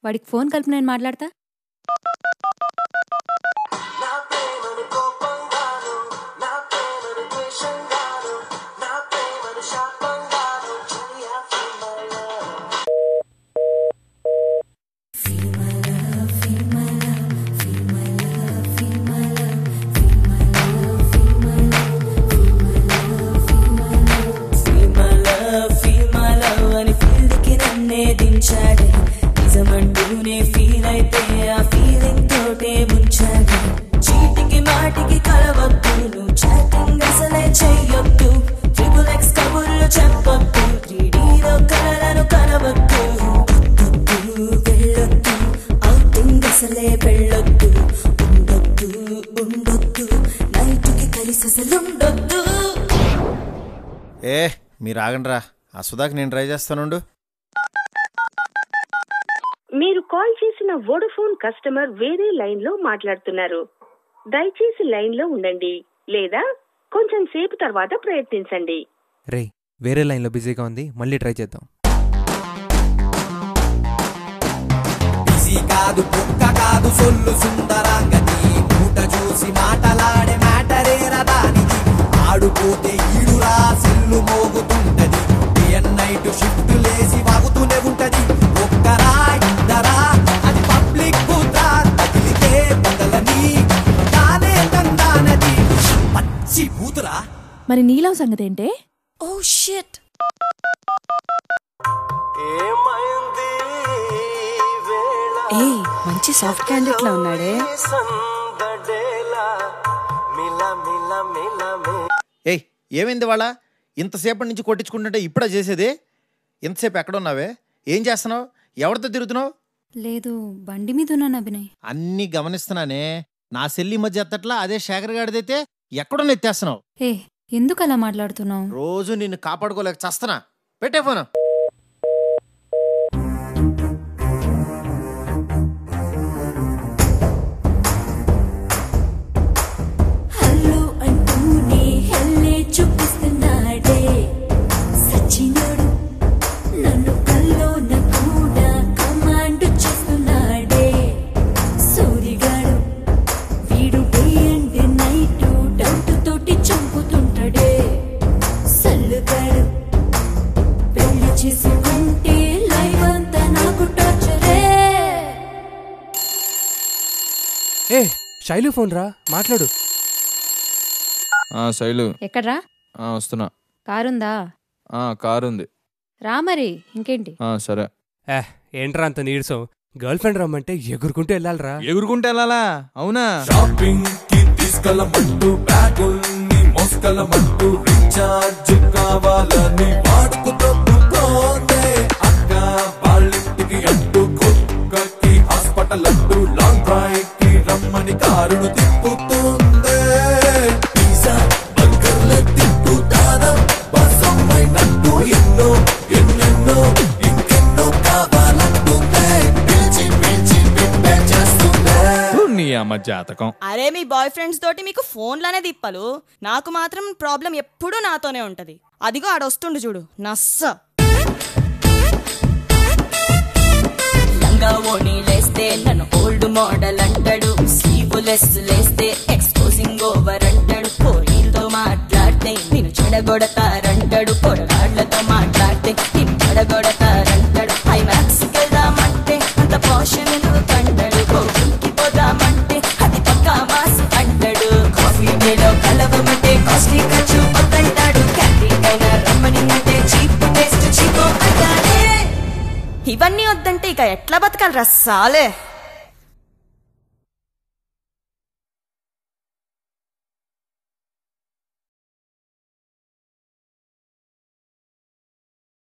వాడికి ఫోన్ కలిపి నేను మాట్లాడతా. నిజమంటూనే ఫీల్ అయితే ఆ ఫీలింగ్ తోటే ముంచాడు. చీటికి మాటికి కలవద్దు, నువ్వు చాటింగ్ అసలే చెయ్యొద్దు. ట్రిపుల్ ఎక్స్ కబుర్లు చెప్పొద్దు, 3Dలో కలలను కనవద్దు. వెళ్ళొద్దు, అవుటింగ్ అసలే వెళ్ళొద్దు. ఉండొద్దు ఉండొద్దు, నైట్కి కలిసి అసలుండొద్దు. మీరు ఆగండ్రా, ఆ సుధాకి నేను ట్రై చేస్తానుండు. మీరు కాల్ చేసిన వోడాఫోన్ కస్టమర్ వేరే లైన్ లో మాట్లాడుతున్నారు. దయచేసి లైన్ లో ఉండండి లేదా కొంచెం సేపు తర్వాత ప్రయత్నించండి. రే, వేరే లైన్ లో బిజీగా ఉంది, మళ్ళీ ట్రై చేద్దాం. బిజీ కాదు, కుక్క కాదు, సొల్లు సుందరాంగతి. మూట చూసి మాటలాడే మ్యాటరేరా దానికి. ఆడుపోతే ఈడురా సెల్లు మోగుతుంటది. డే అండ్ నైట్ షిఫ్ట్ లేసి వాగుతూనే ఉంటది. ఒక్కరా ఇద్దరా అది పబ్లిక్ కూతురా, తగిలితే తగలని తానే తందానది పచ్చి కూతురా. మరి నీలం సంగతి ఏంటే? Oh shit. మంచి సాఫ్ట్ క్యాండిడేట్ లా ఉన్నాడే. ఏయ్, ఏమైంది వాళ్ళ? ఇంతసేపటి నుంచి కొట్టించుకుంటుంటే ఇప్పుడే చేసేది? ఇంతసేపు ఎక్కడున్నావే? ఏం చేస్తున్నావు? ఎవరితో తిరుగుతున్నావు? లేదు, బండి మీద ఉన్నాను అభినయ్. అన్నీ గమనిస్తున్నానే. నా సెల్లి మధ్య ఎత్తట్లా, అదే శేఖర్ గాడిదైతే ఎక్కడో ఎత్తేస్తున్నావు. ఎందుకు అలా మాట్లాడుతున్నావు? రోజు నిన్ను కాపాడుకోలేక చస్తున్నా. పెట్టే ఫోను. చూపిస్తున్నాడే సచినుడు, నన్ను కల్లోన కూడా కమాండ్ చేస్తున్నాడే. సూరిగాడు వీడు డే అండ్ నైట్ డౌట్ తోటి చంపుతుంటాడే. సల్లుగాడు పెళ్లి చేసుకుంటే లైవ్ అంతా నాకు టార్చరే. శైలు ఫోన్ రా, మాట్లాడు. శైలు, ఎక్కడ్రా? వస్తున్నా. కారుందా? కారుంది. రా మరి, ఇంకేంటి? సరే. ఏంట్రా అంత నీరసం? గర్ల్ ఫ్రెండ్ రమ్మంటే ఎగురుకుంటూ వెళ్ళాలరా. ఎగురుకుంటూ వెళ్ళాలా? అవునా? షాపింగ్ కి తీసుకెళ్ళమంటూ బ్యాగుల్ని మోసుకెళ్ళమంటూ రీఛార్జ్ కావాలని వాడుకుతోందే. అక్క వాళ్ళింటికి అంటూ కుక్కకి హాస్పిటల్ అంటూ లాంగ్ డ్రైవ్ కి రమ్మని కారును తిప్పుతుందే. పిజ్జా బర్గర్ల తింటూ దానం బసమైనట్టు ఎన్నో ఎన్నెన్నో ఇంకెన్నో కావాలంటుందే. పిలిచి పిలిచి పెట్టే చేస్తుందే. నీ అమ్మ జాతకం. అరే, మీ బాయ్ ఫ్రెండ్స్ తోటి మీకు ఫోన్లనే తిప్పలు, నాకు మాత్రం ప్రాబ్లం ఎప్పుడూ నాతోనే ఉంటది. అదిగో ఆడొస్తుండు చూడు, నస్స. లంగా ఓణి లేస్తే నన్ను ఓల్డ్ మోడల్ అంటాడు. స్లీవ్లెస్ లేస్తే ఎక్స్పోజింగ్ ఓవర్ అంటాడు. పోరీలతో మాట్లాడితే నేను చెడగొడతారంటాడు. పొరగాళ్లతో మాట్లాడితే నేను చెడగొడతారంటాడు. ఐమాక్స్ వెళ్దామంటే అంత పోషన్ కంటాడు. కోవిల్కి పోదామంటే అది పక్కా మాస్ అంటాడు. కాఫీ డేలో కలవమంటే కాస్ట్లీ ఖర్చు వద్దంటాడు. క్యాంటీన్ అయినా రమ్మని అంటే చీప్ టేస్ట్ చీపో అంటాడే. ఇవన్నీ వద్దంటే ఇక ఎట్లా బతకాలి రా సాలే.